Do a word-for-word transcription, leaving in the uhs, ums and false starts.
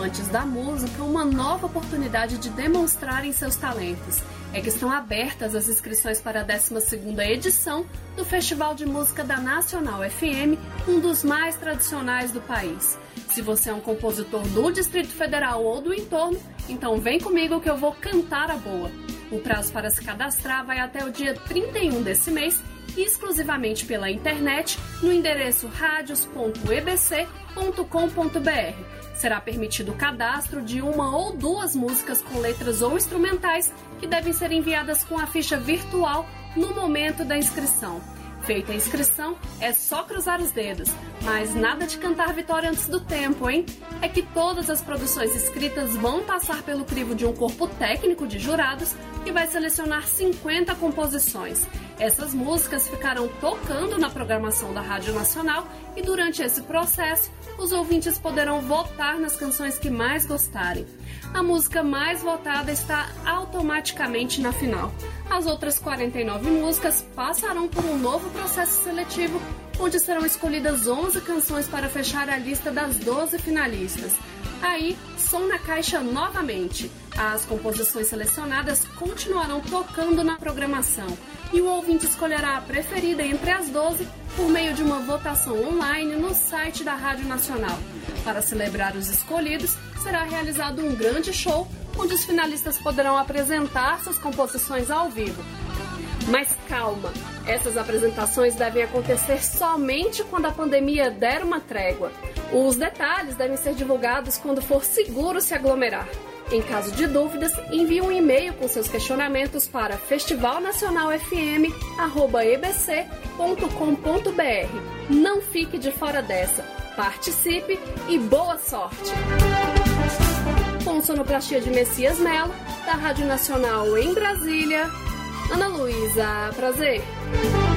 amantes da música uma nova oportunidade de demonstrarem seus talentos. É que estão abertas as inscrições para a décima segunda edição do Festival de Música da Nacional F M, um dos mais tradicionais do país. Se você é um compositor do Distrito Federal ou do entorno, então vem comigo que eu vou cantar a boa. O prazo para se cadastrar vai até o dia trinta e um desse mês, exclusivamente pela internet, no endereço radios ponto e b c ponto com ponto b r. Será permitido o cadastro de uma ou duas músicas com letras ou instrumentais que devem ser enviadas com a ficha virtual no momento da inscrição. Feita a inscrição, é só cruzar os dedos, mas nada de cantar vitória antes do tempo, hein? É que todas as produções inscritas vão passar pelo crivo de um corpo técnico de jurados que vai selecionar cinquenta composições. Essas músicas ficarão tocando na programação da Rádio Nacional e durante esse processo, os ouvintes poderão votar nas canções que mais gostarem. A música mais votada está automaticamente na final. As outras quarenta e nove músicas passarão por um novo processo seletivo, onde serão escolhidas onze canções para fechar a lista das doze finalistas. Aí, som na caixa novamente. As composições selecionadas continuarão tocando na programação e o ouvinte escolherá a preferida entre as doze por meio de uma votação online no site da Rádio Nacional. Para celebrar os escolhidos, será realizado um grande show, onde os finalistas poderão apresentar suas composições ao vivo. Mas calma, essas apresentações devem acontecer somente quando a pandemia der uma trégua. Os detalhes devem ser divulgados quando for seguro se aglomerar. Em caso de dúvidas, envie um e-mail com seus questionamentos para festival nacional f m arroba e b c ponto com ponto b r. Não fique de fora dessa. Participe e boa sorte! Com sonoplastia de Messias Mello, da Rádio Nacional em Brasília, Ana Luísa, prazer!